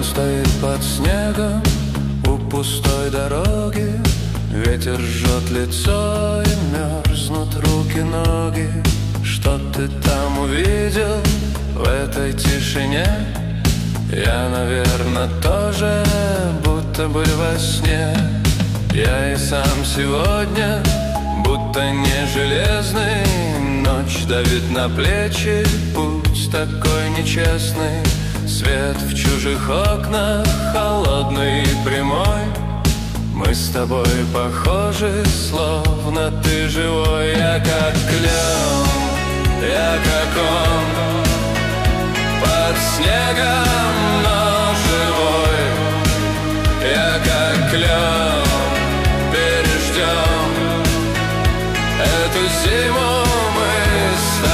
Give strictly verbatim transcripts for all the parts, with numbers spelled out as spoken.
Он стоит под снегом у пустой дороги. Ветер жжет лицо и мерзнут руки-ноги. Что ты там увидел в этой тишине? Я, наверное, тоже будто бы во сне. Я и сам сегодня будто не железный. Ночь давит на плечи, путь такой нечестный. Свет в чужих окнах холодный и прямой. Мы с тобой похожи, словно ты живой. Я как клен, я как он, под снегом, но живой. Я как клен, переждем эту зиму мы с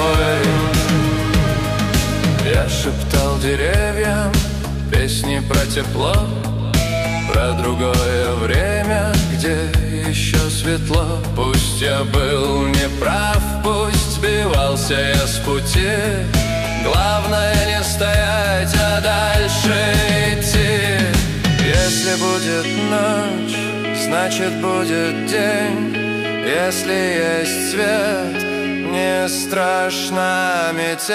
тобой. Я шептал деревьям песни про тепло, про другое время, где еще светло. Пусть я был неправ, пусть сбивался я с пути. Главное не стоять, а дальше идти. Если будет ночь, значит будет день. Если есть свет, не страшна метель.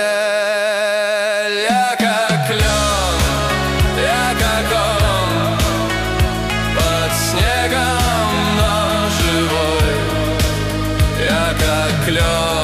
Я как лед, я как он, под снегом, но живой. Я как лед.